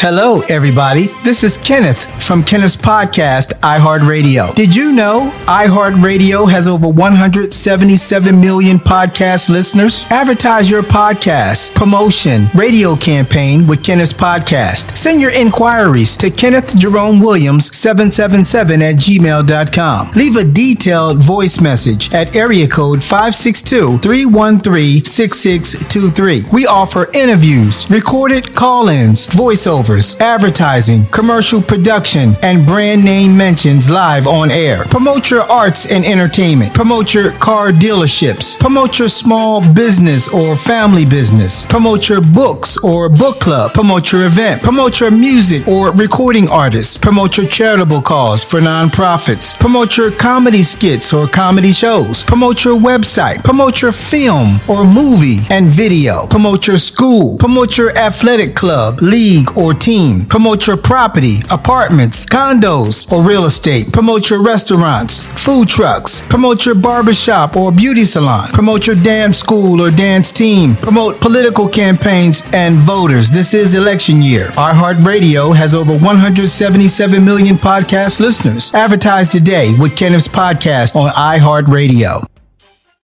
Hello, everybody. This is Kenneth from Kenneth's podcast, iHeartRadio. Did you know iHeartRadio has over 177 million podcast listeners? Advertise your podcast, promotion, radio campaign with Kenneth's podcast. Send your inquiries to Kenneth Jerome Williams 777 at gmail.com. Leave a detailed voice message at area code 562-313-6623. We offer interviews, recorded call-ins, voiceovers, advertising, commercial production, and brand name mentions live on air. Promote your arts and entertainment. Promote your car dealerships. Promote your small business or family business. Promote your books or book club. Promote your event. Promote your music or recording artists. Promote your charitable cause for nonprofits. Promote your comedy skits or comedy shows. Promote your website. Promote your film or movie and video. Promote your school. Promote your athletic club, league, or team. Promote your property, apartments, condos, or real estate. Promote your restaurants, food trucks. Promote your barbershop or beauty salon. Promote your dance school or dance team. Promote political campaigns and voters. This is election year. iHeartRadio has over 177 million podcast listeners. Advertise today with Kenneth's podcast on iHeartRadio.